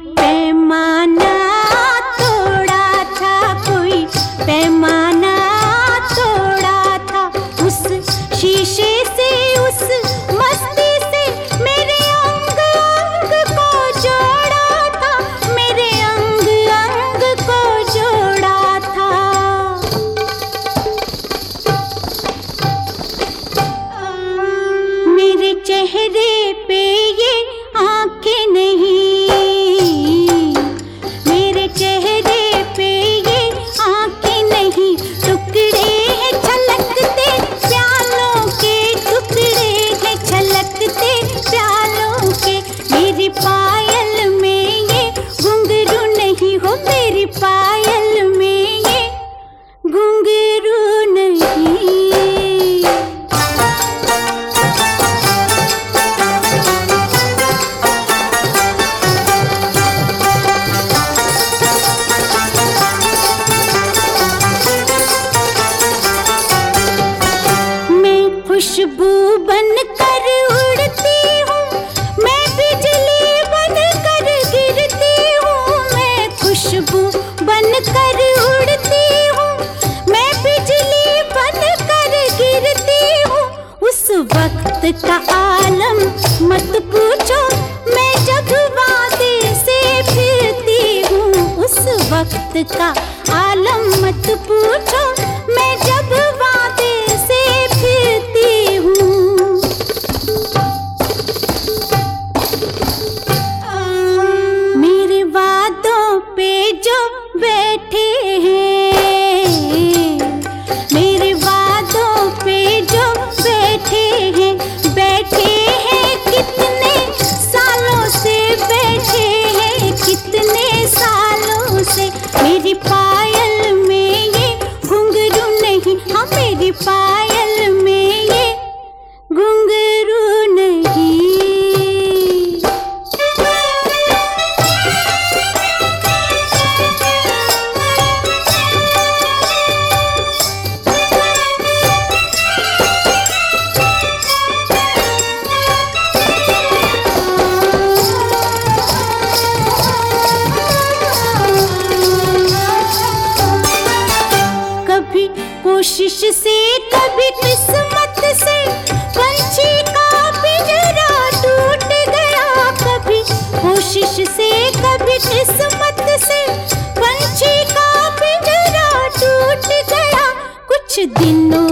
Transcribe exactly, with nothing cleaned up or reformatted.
पैमाना तोड़ा था, कोई पैमाना तोड़ा था। उस शीशे से, उस मस्ती से मेरे अंग अंग को जोड़ा था, मेरे अंग अंग को जोड़ा था। मेरे चेहरे पे ये आंखें नहीं, मेरे चेहरे पे ये आंखें नहीं, टुकड़े हैं छलकते प्यालों के, टुकड़े हैं छलकते प्यालों के। मेरी पायल में ये घुंघरू नहीं हो, मेरी पायल में ये घुंघरू नहीं। खुशबू बन कर उड़ती हूँ, मैं बिजली बन कर गिरती हूँ। मैं खुशबू बन कर उड़ती हूँ, मैं बिजली बन कर गिरती हूँ। उस वक्त का आलम मत पूछो, मैं जब वादे से फिरती हूँ। उस वक्त का आलम मत पूछो, मैं जब वादे से फिरती हूँ। मेरे वादों पे जो बैठे हैं, मेरे वादों पे जो बैठे हैं, बैठे हैं कितने सालों से, बैठे हैं कितने सालों से। मेरी पायल में ये घुंघरू नहीं, हाँ मेरी पायल में ये घुंघरू नहीं। कभी कोशिश से, कभी किस्मत से पंछी का पिंजरा टूट गया। कभी कोशिश से, कभी किस्मत से पंछी का पिंजरा टूट गया। कुछ दिनों